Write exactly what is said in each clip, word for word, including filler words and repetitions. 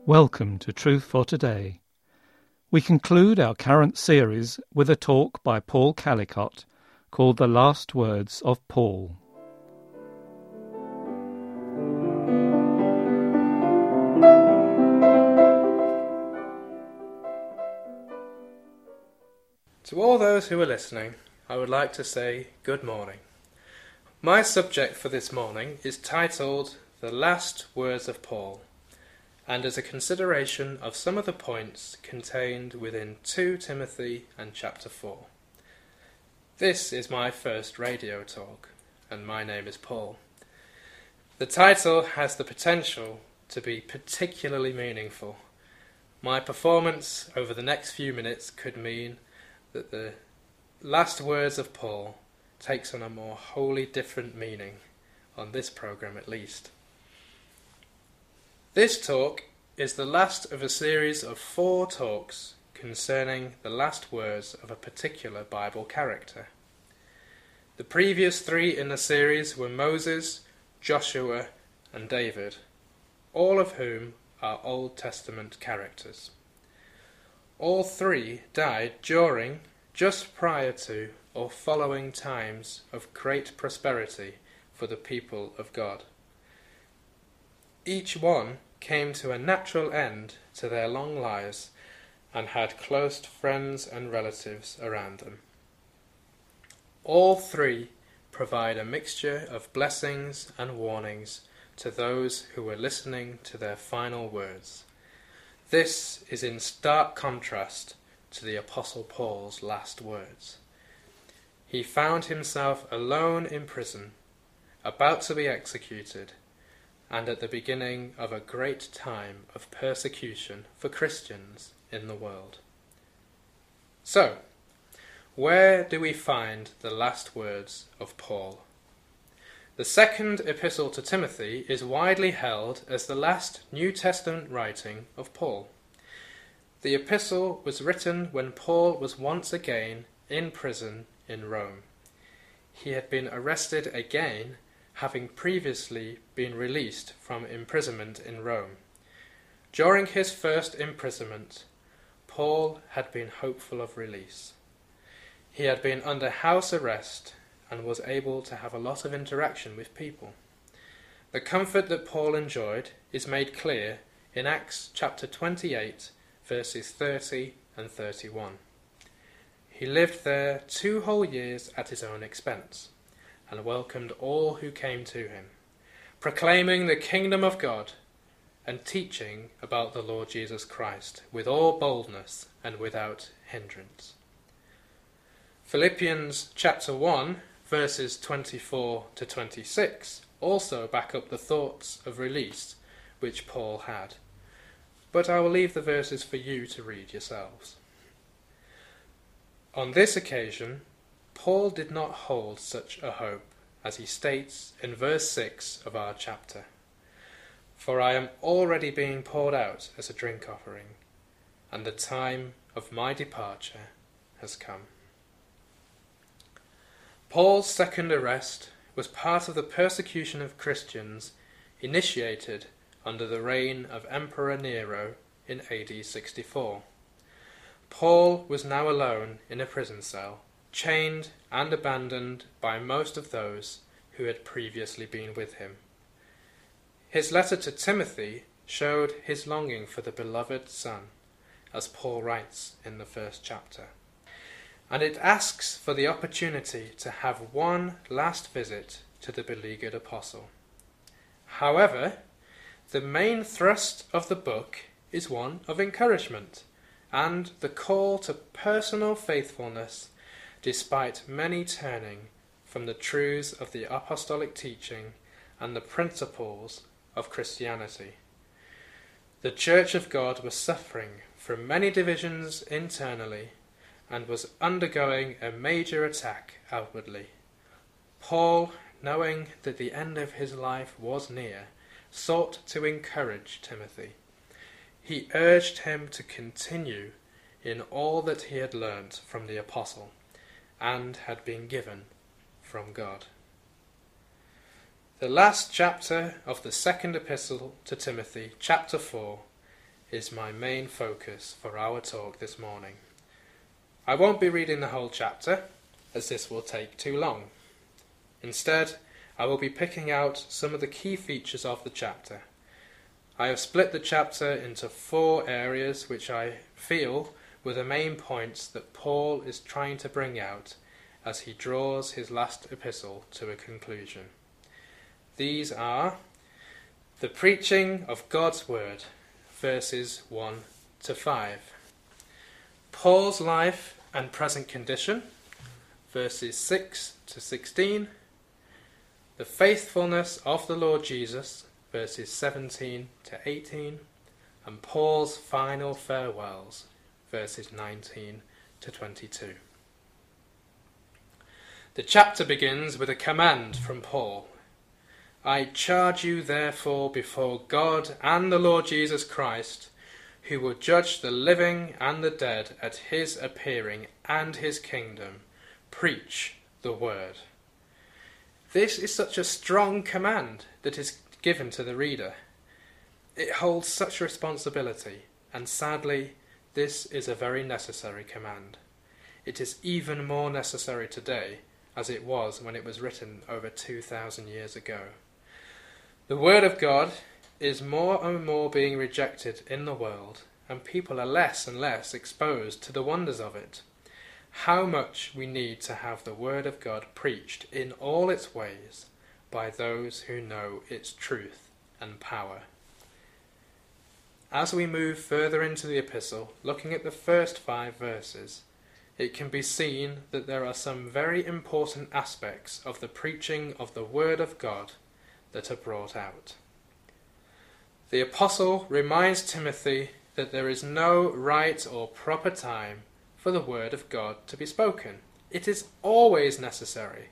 Welcome to Truth for Today. We conclude our current series with a talk by Paul Callicott called The Last Words of Paul. To all those who are listening, I would like to say good morning. My subject for this morning is titled The Last Words of Paul, and is a consideration of some of the points contained within Second Timothy and chapter four. This is my first radio talk, and my name is Paul. The title has the potential to be particularly meaningful. My performance over the next few minutes could mean that the last words of Paul takes on a more wholly different meaning, on this programme at least. This talk is the last of a series of four talks concerning the last words of a particular Bible character. The previous three in the series were Moses, Joshua, and David, all of whom are Old Testament characters. All three died during, just prior to, or following times of great prosperity for the people of God. Each one came to a natural end to their long lives and had close friends and relatives around them. All three provide a mixture of blessings and warnings to those who were listening to their final words. This is in stark contrast to the Apostle Paul's last words. He found himself alone in prison, about to be executed, and at the beginning of a great time of persecution for Christians in the world. So, where do we find the last words of Paul? The second epistle to Timothy is widely held as the last New Testament writing of Paul. The epistle was written when Paul was once again in prison in Rome. He had been arrested again, having previously been released from imprisonment in Rome. During his first imprisonment, Paul had been hopeful of release. He had been under house arrest and was able to have a lot of interaction with people. The comfort that Paul enjoyed is made clear in Acts chapter twenty-eight, verses thirty and thirty-one. He lived there two whole years at his own expense, and welcomed all who came to him, proclaiming the kingdom of God and teaching about the Lord Jesus Christ with all boldness and without hindrance. Philippians chapter one, verses twenty-four to twenty-six also back up the thoughts of release which Paul had, but I will leave the verses for you to read yourselves. On this occasion, Paul did not hold such a hope, as he states in verse six of our chapter. For I am already being poured out as a drink offering, and the time of my departure has come. Paul's second arrest was part of the persecution of Christians initiated under the reign of Emperor Nero in A D sixty-four. Paul was now alone in a prison cell, chained and abandoned by most of those who had previously been with him. His letter to Timothy showed his longing for the beloved son, as Paul writes in the first chapter, and it asks for the opportunity to have one last visit to the beleaguered apostle. However, the main thrust of the book is one of encouragement and the call to personal faithfulness despite many turning from the truths of the apostolic teaching and the principles of Christianity. The Church of God was suffering from many divisions internally and was undergoing a major attack outwardly. Paul, knowing that the end of his life was near, sought to encourage Timothy. He urged him to continue in all that he had learnt from the apostle and had been given from God. The last chapter of the second epistle to Timothy, chapter four, is my main focus for our talk this morning. I won't be reading the whole chapter, as this will take too long. Instead, I will be picking out some of the key features of the chapter. I have split the chapter into four areas which I feel were the main points that Paul is trying to bring out as he draws his last epistle to a conclusion. These are the preaching of God's word, verses one to five. Paul's life and present condition, verses six to sixteen. The faithfulness of the Lord Jesus, verses seventeen to eighteen. And Paul's final farewells, verses nineteen to twenty-two. The chapter begins with a command from Paul. I charge you therefore before God and the Lord Jesus Christ, who will judge the living and the dead at his appearing and his kingdom, preach the word. This is such a strong command that is given to the reader. It holds such responsibility, and sadly, this is a very necessary command. It is even more necessary today as it was when it was written over two thousand years ago. The word of God is more and more being rejected in the world, and people are less and less exposed to the wonders of it. How much we need to have the word of God preached in all its ways by those who know its truth and power. As we move further into the epistle, looking at the first five verses, it can be seen that there are some very important aspects of the preaching of the word of God that are brought out. The apostle reminds Timothy that there is no right or proper time for the word of God to be spoken. It is always necessary.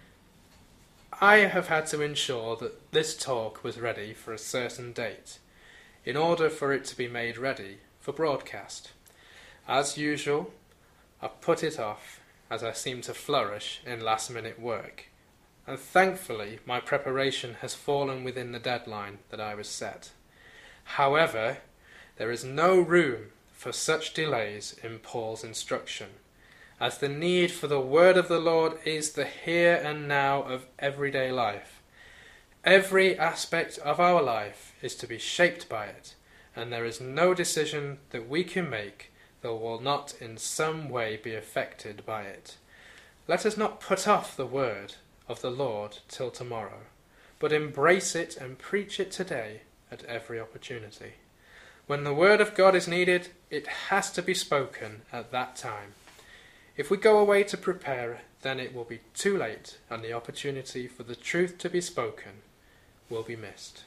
I have had to ensure that this talk was ready for a certain date, in order for it to be made ready for broadcast. As usual, I've put it off as I seem to flourish in last-minute work, and thankfully my preparation has fallen within the deadline that I was set. However, there is no room for such delays in Paul's instruction, as the need for the word of the Lord is the here and now of everyday life. Every aspect of our life is to be shaped by it, and there is no decision that we can make that will not in some way be affected by it. Let us not put off the word of the Lord till tomorrow, but embrace it and preach it today at every opportunity. When the word of God is needed, it has to be spoken at that time. If we go away to prepare, then it will be too late, and the opportunity for the truth to be spoken will be missed.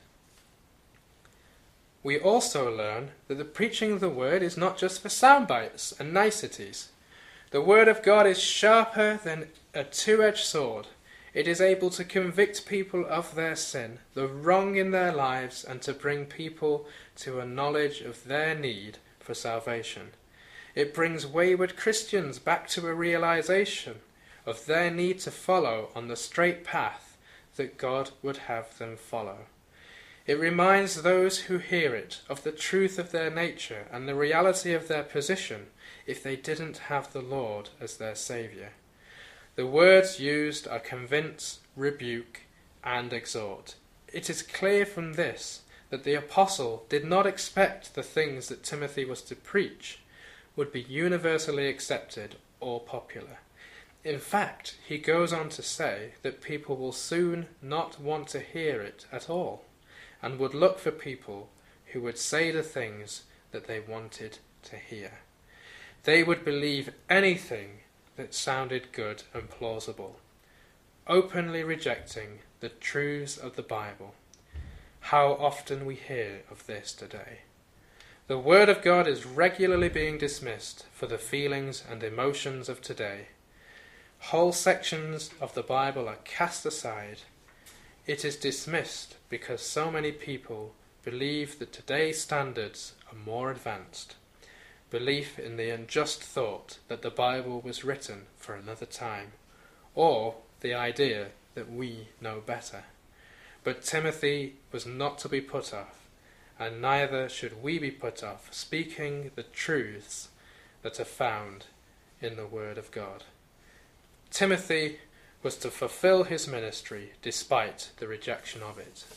We also learn that the preaching of the word is not just for sound bites and niceties. The word of God is sharper than a two-edged sword. It is able to convict people of their sin, the wrong in their lives, and to bring people to a knowledge of their need for salvation. It brings wayward Christians back to a realization of their need to follow on the straight path that God would have them follow. It reminds those who hear it of the truth of their nature and the reality of their position if they didn't have the Lord as their Saviour. The words used are convince, rebuke, and exhort. It is clear from this that the apostle did not expect the things that Timothy was to preach would be universally accepted or popular. In fact, he goes on to say that people will soon not want to hear it at all, and would look for people who would say the things that they wanted to hear. They would believe anything that sounded good and plausible, openly rejecting the truths of the Bible. How often we hear of this today. The Word of God is regularly being dismissed for the feelings and emotions of today. Whole sections of the Bible are cast aside. It is dismissed because so many people believe that today's standards are more advanced. Belief in the unjust thought that the Bible was written for another time, or the idea that we know better. But Timothy was not to be put off, and neither should we be put off speaking the truths that are found in the Word of God. Timothy was to fulfill his ministry despite the rejection of it.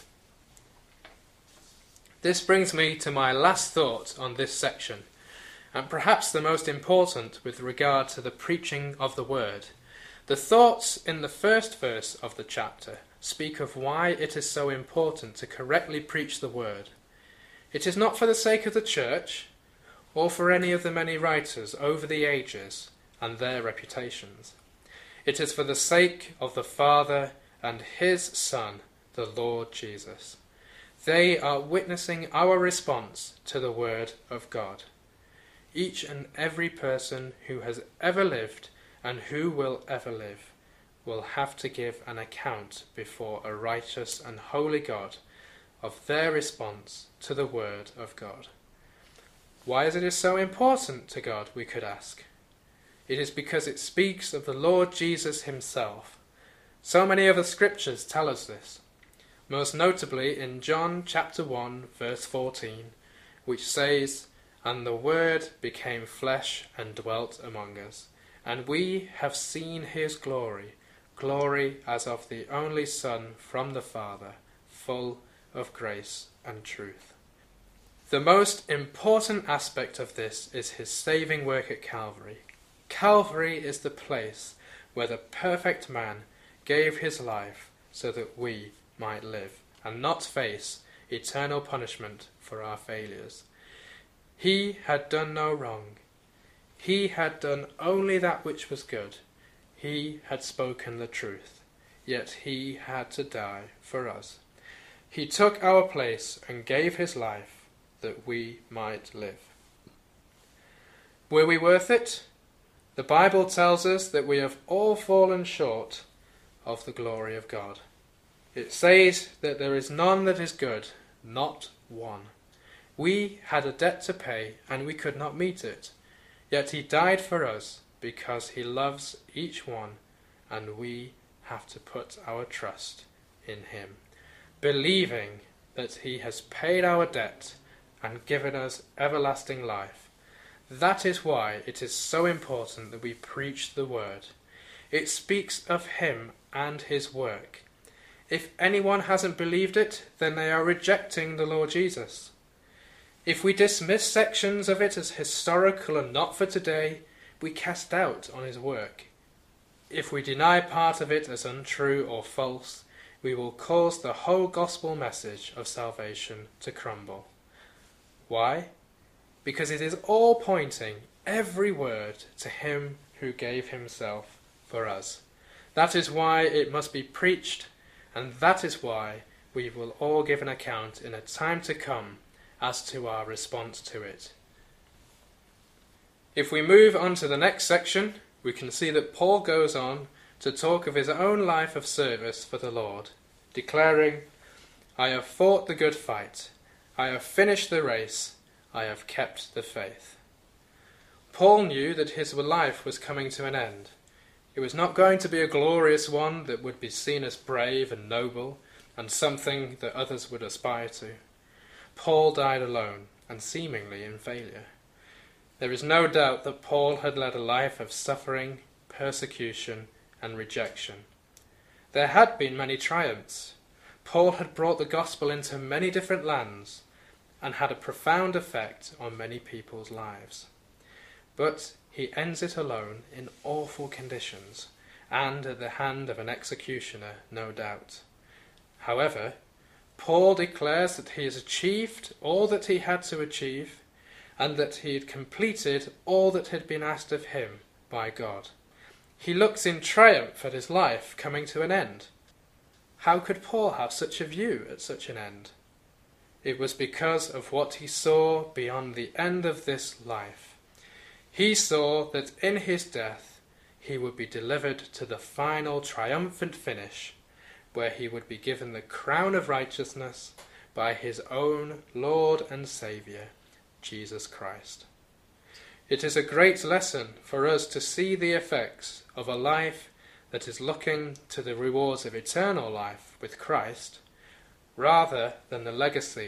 This brings me to my last thought on this section, and perhaps the most important with regard to the preaching of the Word. The thoughts in the first verse of the chapter speak of why it is so important to correctly preach the Word. It is not for the sake of the church, or for any of the many writers over the ages and their reputations. It is for the sake of the Father and his Son, the Lord Jesus. They are witnessing our response to the Word of God. Each and every person who has ever lived and who will ever live will have to give an account before a righteous and holy God of their response to the Word of God. Why is it so important to God, we could ask? It is because it speaks of the Lord Jesus himself. So many other scriptures tell us this, most notably in John chapter one verse fourteen, which says, "And the Word became flesh and dwelt among us, and we have seen his glory, glory as of the only Son from the Father, full of grace and truth." The most important aspect of this is his saving work at Calvary. Calvary is the place where the perfect man gave his life so that we might live and not face eternal punishment for our failures. He had done no wrong. He had done only that which was good. He had spoken the truth, yet he had to die for us. He took our place and gave his life that we might live. Were we worth it? The Bible tells us that we have all fallen short of the glory of God. It says that there is none that is good, not one. We had a debt to pay and we could not meet it, yet he died for us because he loves each one, and we have to put our trust in him, believing that he has paid our debt and given us everlasting life. That is why it is so important that we preach the Word. It speaks of him and his work. If anyone hasn't believed it, then they are rejecting the Lord Jesus. If we dismiss sections of it as historical and not for today, we cast doubt on his work. If we deny part of it as untrue or false, we will cause the whole gospel message of salvation to crumble. Why? Because it is all pointing, every word, to him who gave himself for us. That is why it must be preached, and that is why we will all give an account in a time to come as to our response to it. If we move on to the next section, we can see that Paul goes on to talk of his own life of service for the Lord, declaring, "I have fought the good fight, I have finished the race, I have kept the faith." Paul knew that his life was coming to an end. It was not going to be a glorious one that would be seen as brave and noble and something that others would aspire to. Paul died alone and seemingly in failure. There is no doubt that Paul had led a life of suffering, persecution, and rejection. There had been many triumphs. Paul had brought the gospel into many different lands and had a profound effect on many people's lives. But he ends it alone in awful conditions, and at the hand of an executioner, no doubt. However, Paul declares that he has achieved all that he had to achieve, and that he had completed all that had been asked of him by God. He looks in triumph at his life coming to an end. How could Paul have such a view at such an end? It was because of what he saw beyond the end of this life. He saw that in his death he would be delivered to the final triumphant finish, where he would be given the crown of righteousness by his own Lord and Saviour, Jesus Christ. It is a great lesson for us to see the effects of a life that is looking to the rewards of eternal life with Christ, rather than the legacy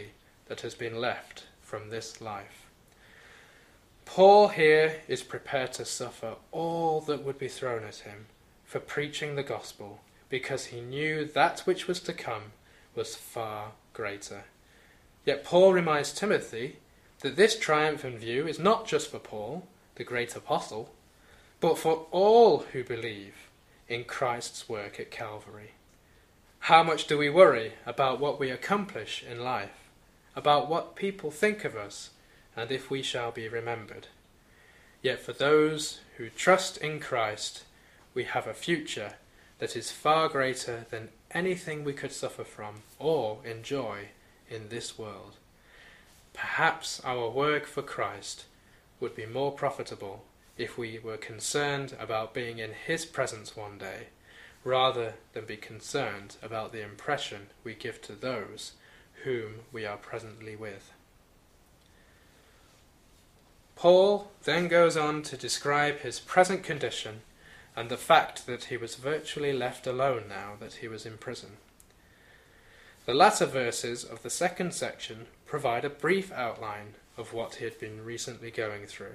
that has been left from this life. Paul here is prepared to suffer all that would be thrown at him for preaching the gospel, because he knew that which was to come was far greater. Yet Paul reminds Timothy that this triumphant view is not just for Paul, the great apostle, but for all who believe in Christ's work at Calvary. How much do we worry about what we accomplish in life, about what people think of us, and if we shall be remembered? Yet for those who trust in Christ, we have a future that is far greater than anything we could suffer from or enjoy in this world. Perhaps our work for Christ would be more profitable if we were concerned about being in his presence one day, rather than be concerned about the impression we give to those whom we are presently with. Paul then goes on to describe his present condition and the fact that he was virtually left alone now that he was in prison. The latter verses of the second section provide a brief outline of what he had been recently going through.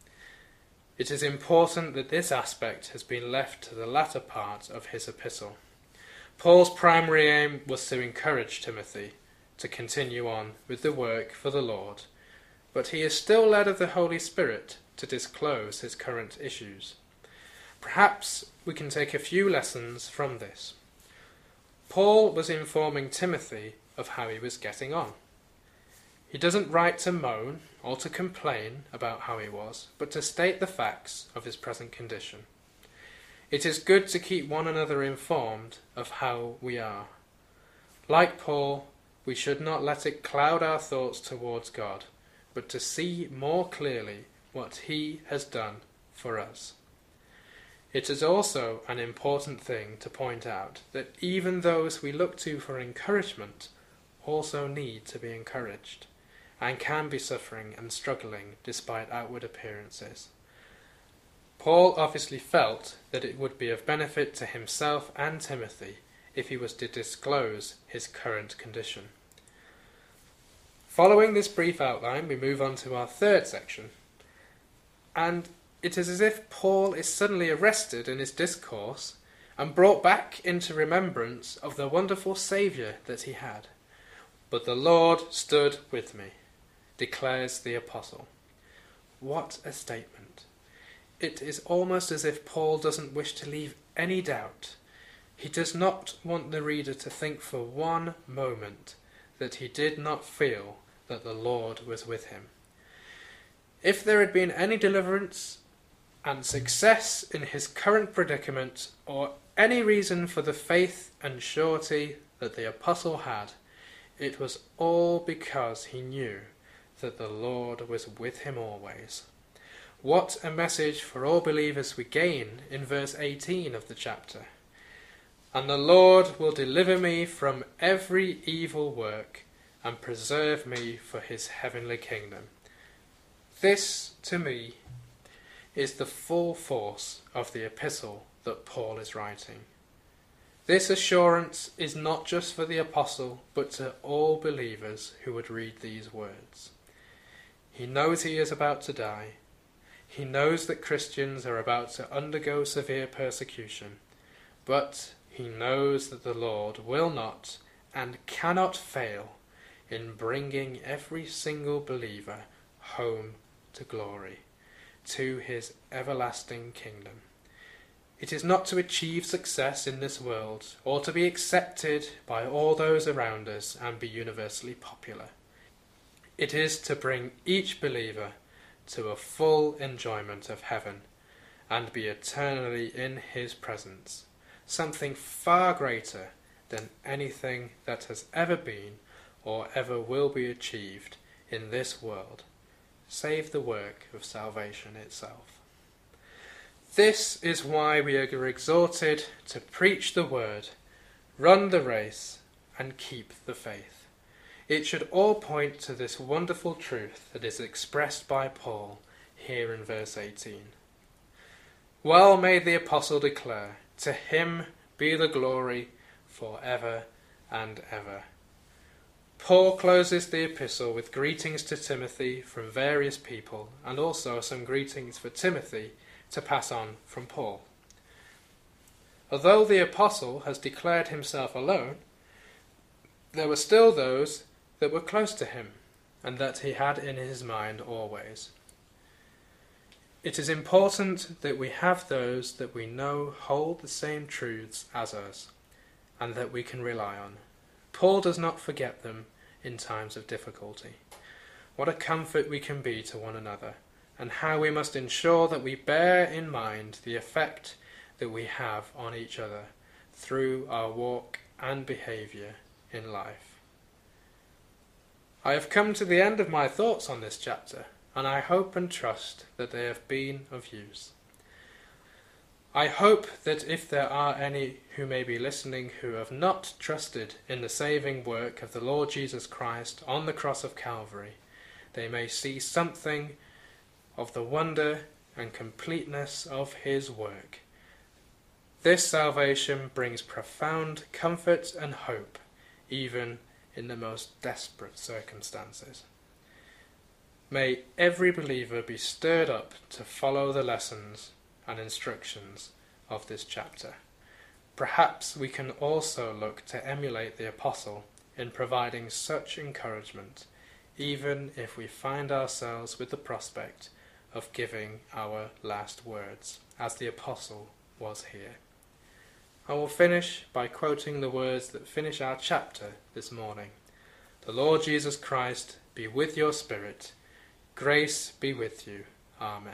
It is important that this aspect has been left to the latter part of his epistle. Paul's primary aim was to encourage Timothy to continue on with the work for the Lord, but he is still led of the Holy Spirit to disclose his current issues. Perhaps we can take a few lessons from this. Paul was informing Timothy of how he was getting on. He doesn't write to moan or to complain about how he was, but to state the facts of his present condition. It is good to keep one another informed of how we are. Like Paul, we should not let it cloud our thoughts towards God, but to see more clearly what he has done for us. It is also an important thing to point out that even those we look to for encouragement also need to be encouraged, and can be suffering and struggling despite outward appearances. Paul obviously felt that it would be of benefit to himself and Timothy if he was to disclose his current condition. Following this brief outline, we move on to our third section, and it is as if Paul is suddenly arrested in his discourse and brought back into remembrance of the wonderful Saviour that he had. But the Lord stood with me, declares the apostle. What a statement. It is almost as if Paul doesn't wish to leave any doubt. He does not want the reader to think for one moment that he did not feel that the Lord was with him. If there had been any deliverance and success in his current predicament, or any reason for the faith and surety that the apostle had, it was all because he knew that the Lord was with him always. What a message for all believers we gain in verse eighteen of the chapter. And the Lord will deliver me from every evil work and preserve me for his heavenly kingdom. This, to me, is the full force of the epistle that Paul is writing. This assurance is not just for the apostle, but to all believers who would read these words. He knows he is about to die. He knows that Christians are about to undergo severe persecution, but he knows that the Lord will not and cannot fail in bringing every single believer home to glory, to his everlasting kingdom. It is not to achieve success in this world, or to be accepted by all those around us and be universally popular. It is to bring each believer to a full enjoyment of heaven and be eternally in his presence, something far greater than anything that has ever been or ever will be achieved in this world, save the work of salvation itself. This is why we are exhorted to preach the word, run the race, and keep the faith. It should all point to this wonderful truth that is expressed by Paul here in verse eighteen. Well may the apostle declare, to him be the glory for ever and ever. Paul closes the epistle with greetings to Timothy from various people, and also some greetings for Timothy to pass on from Paul. Although the apostle has declared himself alone, there were still those that were close to him, and that he had in his mind always. It is important that we have those that we know hold the same truths as us, and that we can rely on. Paul does not forget them in times of difficulty. What a comfort we can be to one another, and how we must ensure that we bear in mind the effect that we have on each other through our walk and behaviour in life. I have come to the end of my thoughts on this chapter, and I hope and trust that they have been of use. I hope that if there are any who may be listening who have not trusted in the saving work of the Lord Jesus Christ on the cross of Calvary, they may see something of the wonder and completeness of his work. This salvation brings profound comfort and hope, even in the most desperate circumstances. May every believer be stirred up to follow the lessons and instructions of this chapter. Perhaps we can also look to emulate the apostle in providing such encouragement, even if we find ourselves with the prospect of giving our last words, as the apostle was here. I will finish by quoting the words that finish our chapter this morning. The Lord Jesus Christ be with your spirit. Grace be with you. Amen.